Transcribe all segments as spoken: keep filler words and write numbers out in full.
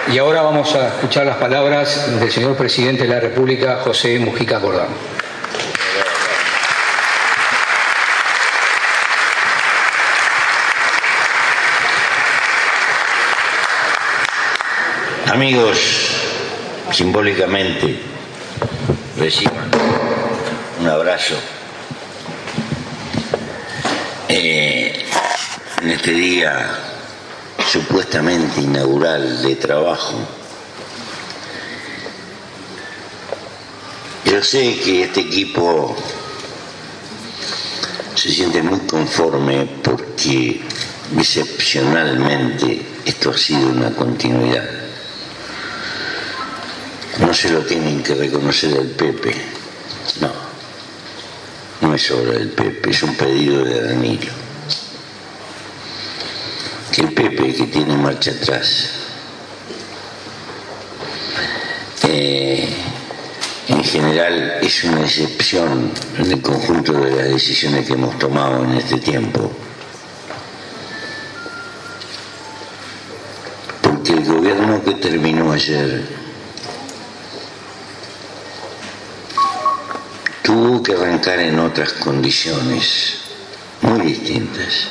Y ahora vamos a escuchar las palabras del señor presidente de la República, José Mujica Cordán. Amigos, simbólicamente reciban un abrazo eh, en este día supuestamente inaugural de trabajo. Yo sé que este equipo se siente muy conforme porque excepcionalmente esto ha sido una continuidad. No se lo tienen que reconocer el Pepe, no, no es obra del Pepe, es un pedido de Danilo. Que el Pepe, que tiene marcha atrás, eh, en general es una excepción en el conjunto de las decisiones que hemos tomado en este tiempo. Porque el gobierno que terminó ayer tuvo que arrancar en otras condiciones muy distintas.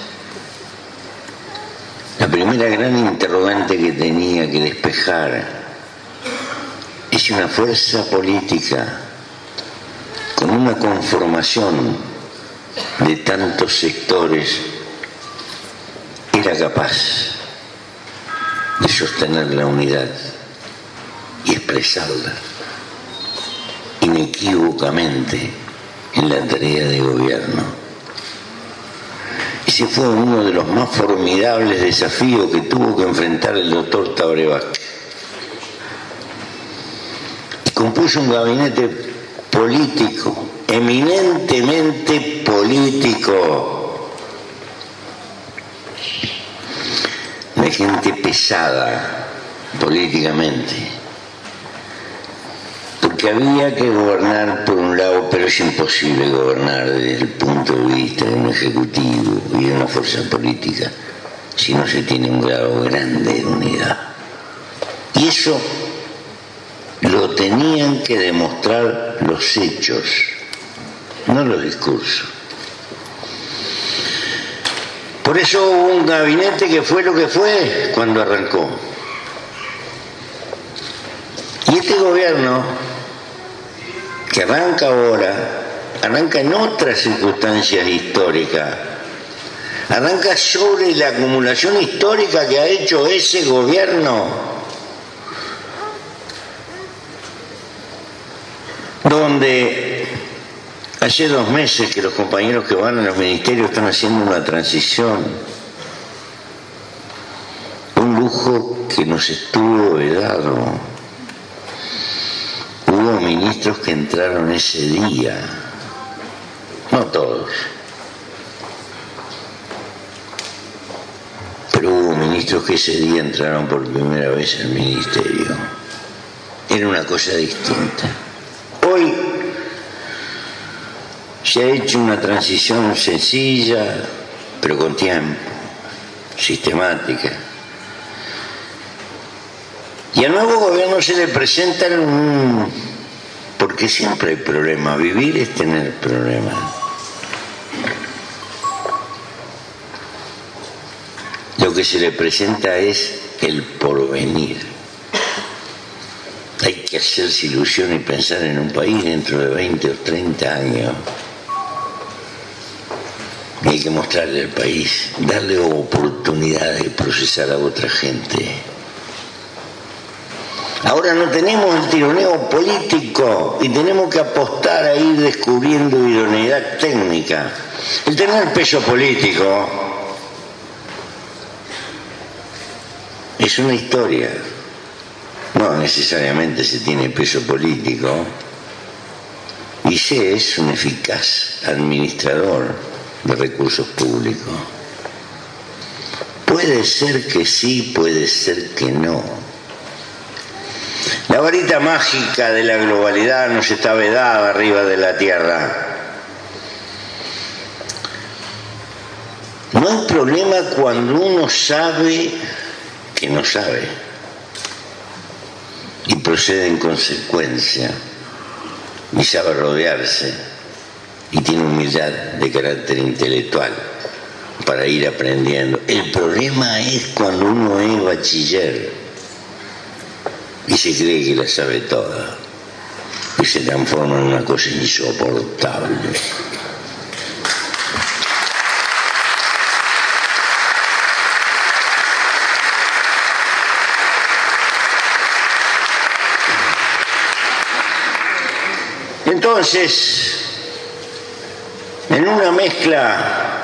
La primera gran interrogante que tenía que despejar es si una fuerza política con una conformación de tantos sectores era capaz de sostener la unidad y expresarla inequívocamente en la tarea de gobierno. Ese fue uno de los más formidables desafíos que tuvo que enfrentar el doctor Tabaré Vázquez. Y compuso un gabinete político, eminentemente político, de gente pesada políticamente. Porque había que gobernar por un lado, pero es imposible gobernar desde el punto de vista de un ejecutivo y de una fuerza política si no se tiene un grado grande de unidad. Y eso lo tenían que demostrar los hechos, no los discursos. Por eso hubo un gabinete que fue lo que fue cuando arrancó. Y este gobierno que arranca ahora, arranca en otras circunstancias históricas, arranca sobre la acumulación histórica que ha hecho ese gobierno, donde hace dos meses que los compañeros que van a los ministerios están haciendo una transición, un lujo que nos estuvo vedado. Hubo ministros que entraron ese día, no todos, pero hubo ministros que ese día entraron por primera vez al ministerio. Era una cosa distinta. Hoy se ha hecho una transición sencilla, pero con tiempo, sistemática. Y al nuevo gobierno se le presentan un... porque siempre hay problemas, vivir es tener problemas. Lo que se le presenta es el porvenir. Hay que hacerse ilusión y pensar en un país dentro de veinte o treinta años. Y hay que mostrarle al país, darle oportunidades de procesar a otra gente. Ahora no tenemos el tironeo político y tenemos que apostar a ir descubriendo idoneidad técnica. El tener peso político es una historia. No necesariamente se tiene peso político. Y se es un eficaz administrador de recursos públicos. Puede ser que sí, puede ser que no. La varita mágica de la globalidad nos está vedada arriba de la tierra. No hay problema cuando uno sabe que no sabe. procede en consecuencia y sabe rodearse y tiene humildad de carácter intelectual para ir aprendiendo. El problema es cuando uno es bachiller y se cree que la sabe toda y se transforma en una cosa insoportable. Entonces, en una mezcla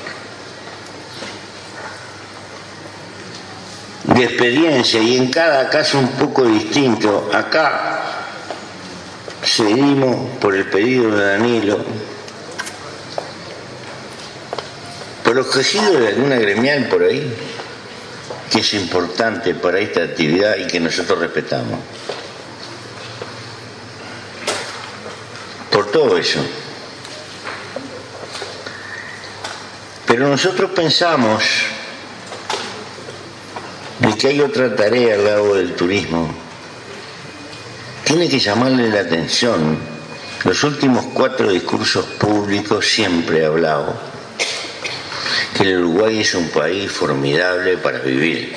de experiencia y en cada caso un poco distinto, acá seguimos por el pedido de Danilo, por los quejidos de alguna gremial por ahí, que es importante para esta actividad y que nosotros respetamos. Por todo eso. Pero nosotros pensamos de que hay otra tarea al lado del turismo. Tiene que llamarle la atención. Los últimos cuatro discursos públicos siempre he hablado que el Uruguay es un país formidable para vivir.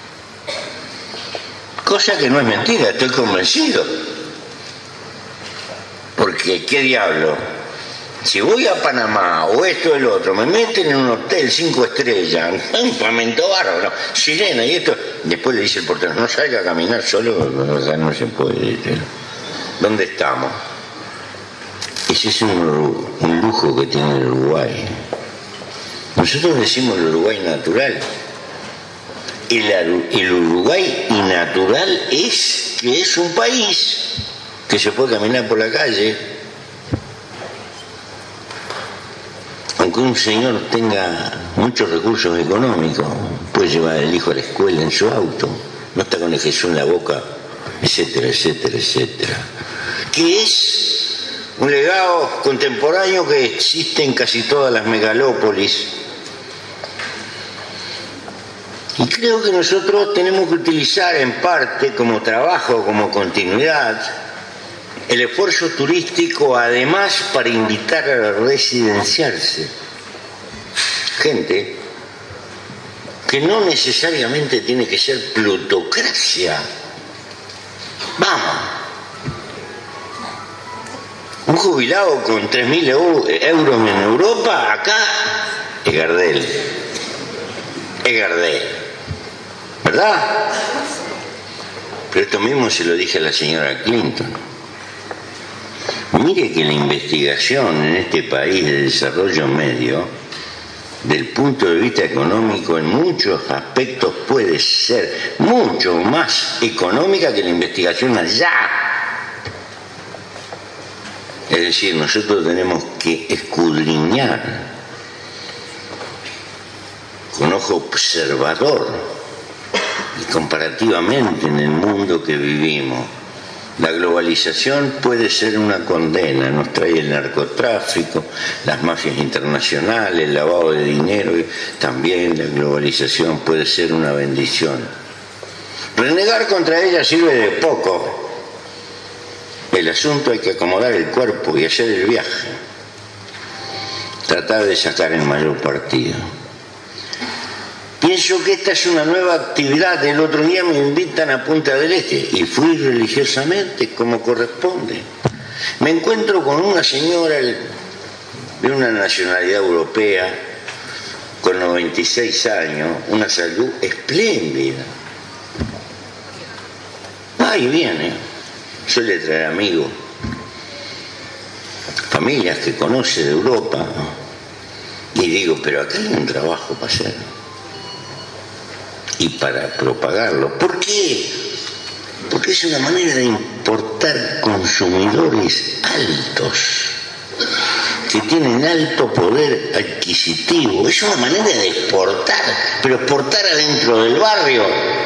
Cosa que no es mentira, estoy convencido. Porque, ¿qué diablo? Si voy a Panamá o esto o el otro, me meten en un hotel cinco estrellas, un pamento bárbaro, sirena y esto. Después le dice el portero, no salga a caminar solo, acá no se puede. ¿Dónde estamos? Ese es un, un lujo que tiene el Uruguay. Nosotros decimos el Uruguay natural. El, el Uruguay innatural es que es un país que se puede caminar por la calle, aunque un señor tenga muchos recursos económicos, puede llevar al hijo a la escuela en su auto, no está con el Jesús en la boca, etcétera, etcétera, etcétera. Que es un legado contemporáneo que existe en casi todas las megalópolis. Y creo que nosotros tenemos que utilizar en parte como trabajo, como continuidad, el esfuerzo turístico, además, para invitar a residenciarse. Gente que no necesariamente tiene que ser plutocracia. Vamos. Un jubilado con tres mil euros en Europa, acá, es Gardel. Es Gardel. ¿Verdad? Pero esto mismo se lo dije a la señora Clinton. Mire que la investigación en este país de desarrollo medio, del punto de vista económico, en muchos aspectos puede ser mucho más económica que la investigación allá. Es decir, nosotros tenemos que escudriñar con ojo observador y comparativamente en el mundo que vivimos. La globalización puede ser una condena, nos trae el narcotráfico, las mafias internacionales, el lavado de dinero, y también la globalización puede ser una bendición. Renegar contra ella sirve de poco. El asunto hay que acomodar el cuerpo y hacer el viaje. Tratar de sacar el mayor partido. Pienso que esta es una nueva actividad. El otro día me invitan a Punta del Este y fui religiosamente como corresponde. Me encuentro con una señora de una nacionalidad europea con noventa y seis años, una salud espléndida. Va y viene, suele traer amigos, familias que conoce de Europa, y digo, pero acá hay un trabajo para hacer. Y para propagarlo. ¿Por qué? Porque es una manera de importar consumidores altos, que tienen alto poder adquisitivo. Es una manera de exportar, pero exportar adentro del barrio.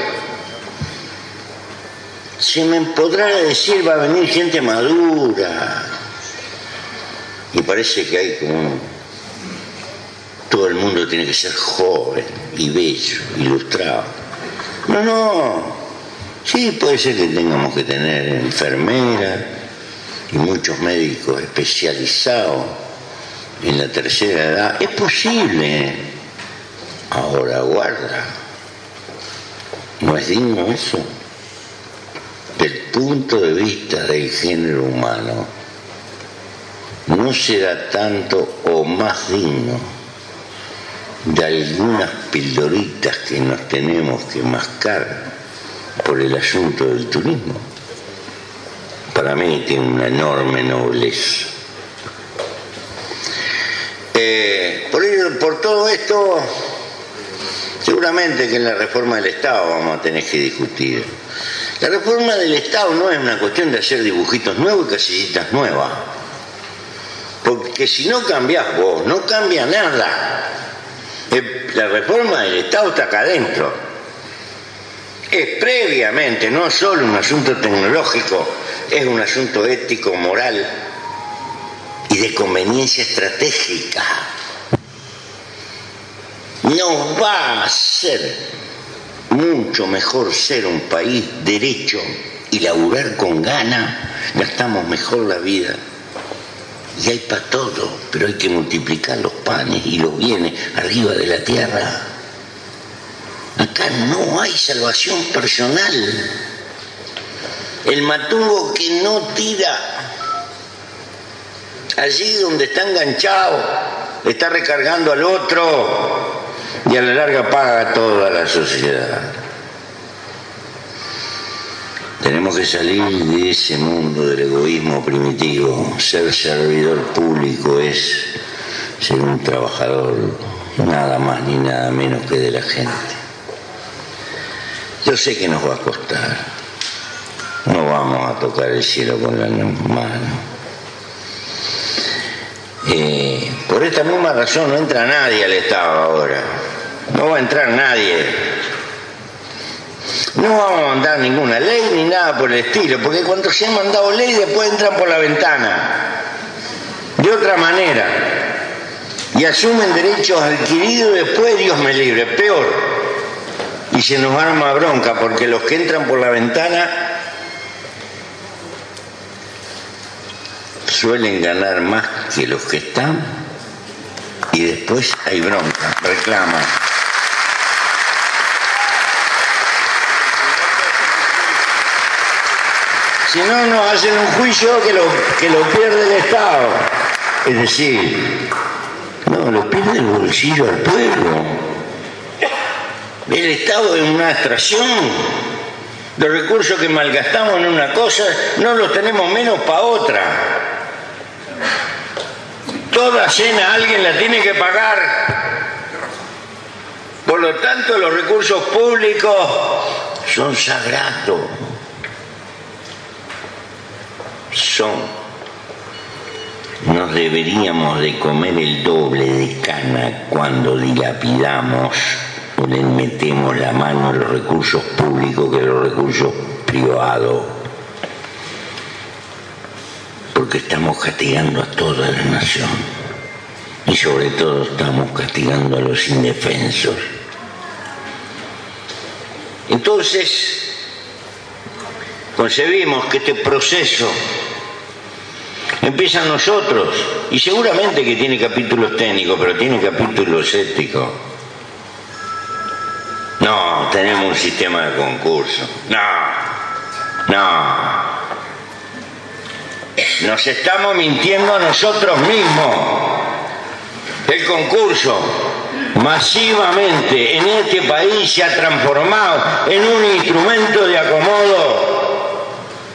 Se me podrá decir, va a venir gente madura. Y parece que hay como... todo el mundo tiene que ser joven y bello, ilustrado. No, no. Sí, puede ser que tengamos que tener enfermeras y muchos médicos especializados en la tercera edad. Es posible. Ahora guarda. ¿No es digno eso? Del punto de vista del género humano, ¿no será tanto o más digno de algunas pildoritas que nos tenemos que mascar por el asunto del turismo? Para mí tiene una enorme nobleza. Eh, por, ello, por todo esto, seguramente que en la reforma del Estado vamos a tener que discutir. La reforma del Estado no es una cuestión de hacer dibujitos nuevos y casillitas nuevas. Porque si no cambiás vos, no cambia nada. La reforma del Estado está acá adentro. Es previamente, no solo un asunto tecnológico, es un asunto ético, moral y de conveniencia estratégica. Nos va a hacer mucho mejor ser un país derecho y laburar con ganas, gastamos mejor la vida. Y hay para todo, pero hay que multiplicar los panes y los bienes arriba de la tierra. Acá no hay salvación personal. El matungo que no tira allí donde está enganchado está recargando al otro y a la larga paga toda la sociedad. Tenemos que salir de ese mundo del egoísmo primitivo. Ser servidor público es ser un trabajador, nada más ni nada menos que de la gente. Yo sé que nos va a costar. No vamos a tocar el cielo con la mano. Eh, por esta misma razón no entra nadie al Estado ahora. No va a entrar nadie. No vamos a mandar ninguna ley ni nada por el estilo, porque cuando se han mandado ley después entran por la ventana. De otra manera. Y asumen derechos adquiridos y después Dios me libre. Peor. Y se nos arma bronca, porque los que entran por la ventana suelen ganar más que los que están y después hay bronca, reclaman. Si no, nos hacen un juicio que lo, que lo pierde el Estado. Es decir, no, lo pierde el bolsillo al pueblo. El Estado es una abstracción. Los recursos que malgastamos en una cosa no los tenemos menos para otra. Toda cena alguien la tiene que pagar. Por lo tanto, los recursos públicos son sagrados. Son. Nos deberíamos de comer el doble de cana cuando dilapidamos o le metemos la mano a los recursos públicos que a los recursos privados. Porque estamos castigando a toda la nación y sobre todo estamos castigando a los indefensos. Entonces, concebimos que este proceso empieza en nosotros y seguramente que tiene capítulos técnicos, pero tiene capítulos éticos. No, tenemos un sistema de concurso. No, no. Nos estamos mintiendo a nosotros mismos. El concurso masivamente en este país se ha transformado en un instrumento de acomodo.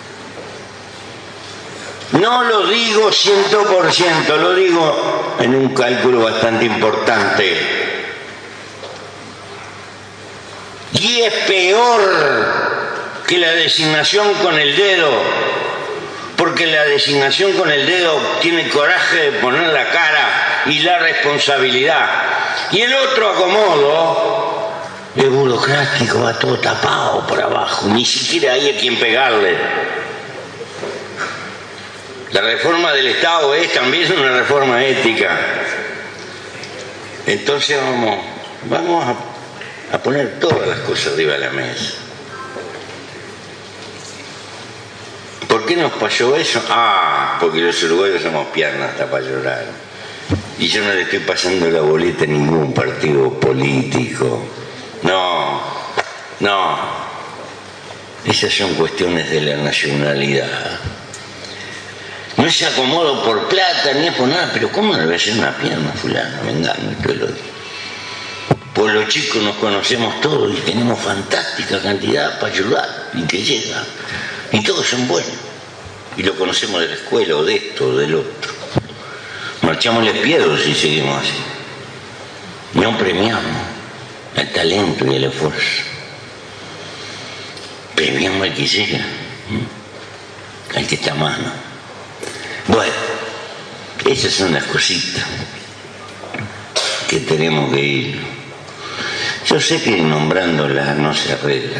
No lo digo ciento por ciento, lo digo en un cálculo bastante importante. Y es peor que la designación con el dedo, porque la designación con el dedo tiene coraje de poner la cara y la responsabilidad. Y el otro acomodo es burocrático, va todo tapado por abajo, ni siquiera hay a quien pegarle. La reforma del Estado es también una reforma ética. Entonces vamos, vamos a, a poner todas las cosas arriba de la mesa. qué nos pasó eso? Ah, porque los uruguayos somos piernas hasta para llorar. Y yo no le estoy pasando la boleta a ningún partido político. No, no. Esas son cuestiones de la nacionalidad. No se acomodo por plata ni es por nada, pero ¿cómo le voy a hacer una pierna, fulano? Vengame, esto es lo que... Pues los chicos nos conocemos todos y tenemos fantástica cantidad para ayudar y que llega. Y todos son buenos. Y lo conocemos de la escuela o de esto o del otro. Marchámosle piedras si seguimos así. No premiamos el talento y el esfuerzo. Premiamos al que llega, al que está a mano. Bueno, esas son las cositas que tenemos que ir. Yo sé que nombrándolas no se arregla.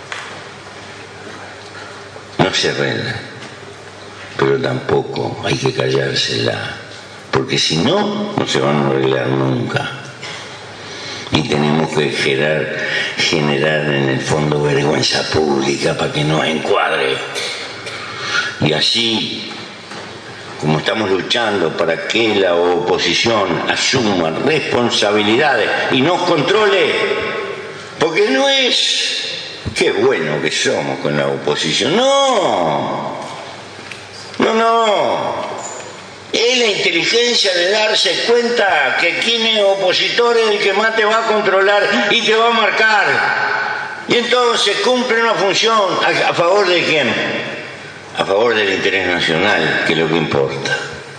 No se arregla. Pero tampoco hay que callársela. Porque si no, no se van a arreglar nunca. Y tenemos que generar, generar en el fondo vergüenza pública para que nos encuadre. Y así, como estamos luchando para que la oposición asuma responsabilidades y nos controle, porque no es qué bueno que somos con la oposición, no, no, no. Es la inteligencia de darse cuenta que quien es opositor es el que más te va a controlar y te va a marcar. Y entonces cumple una función a, a favor de quién, a favor del interés nacional, que es lo que importa.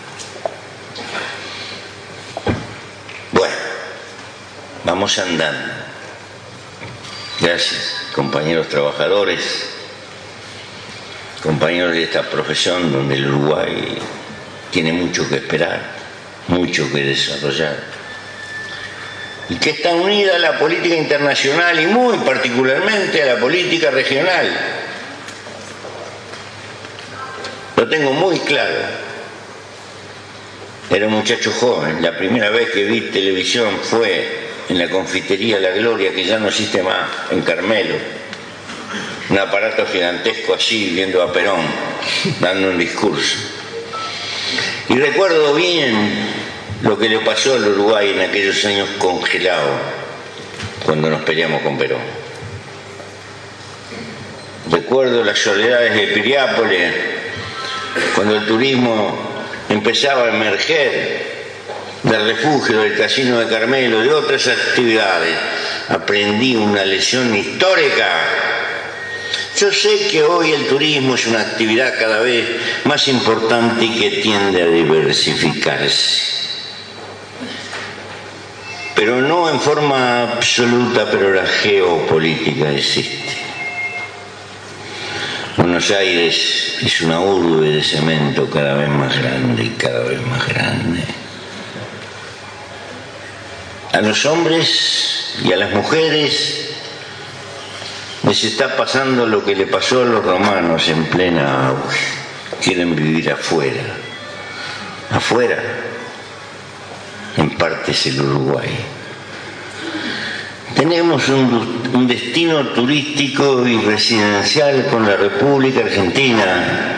Bueno, vamos andando. Gracias, compañeros trabajadores, compañeros de esta profesión donde el Uruguay tiene mucho que esperar, mucho que desarrollar, y que está unida a la política internacional y muy particularmente a la política regional. Lo tengo muy claro. Era un muchacho joven, la primera vez que vi televisión fue en la confitería La Gloria, que ya no existe más, en Carmelo. Un aparato gigantesco así, viendo a Perón, dando un discurso. Y recuerdo bien lo que le pasó al Uruguay en aquellos años congelados, cuando nos peleamos con Perón. Recuerdo las soledades de Piriápolis, cuando el turismo empezaba a emerger del refugio, del casino de Carmelo, de otras actividades. Aprendí una lección histórica. Yo sé que hoy el turismo es una actividad cada vez más importante y que tiende a diversificarse. Pero no en forma absoluta, pero la geopolítica existe. Buenos Aires es una urbe de cemento cada vez más grande y cada vez más grande. A los hombres y a las mujeres les está pasando lo que le pasó a los romanos en plena auge. Quieren vivir afuera. Afuera, en parte es el Uruguay. Tenemos un, un destino turístico y residencial con la República Argentina.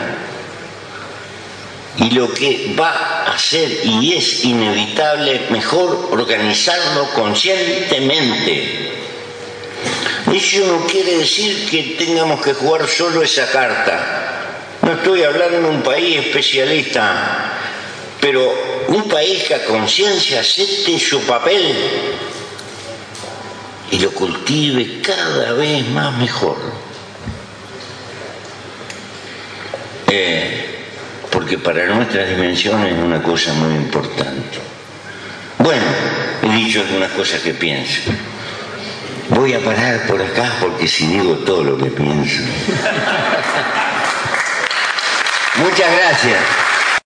Y lo que va a ser y es inevitable, mejor organizarlo conscientemente. Eso no quiere decir que tengamos que jugar solo esa carta. No estoy hablando de un país especialista, pero un país que a conciencia acepte su papel y lo cultive cada vez más mejor. Eh, porque para nuestras dimensiones es una cosa muy importante. Bueno, he dicho algunas cosas que pienso. Voy a parar por acá porque si digo todo lo que pienso. Muchas gracias.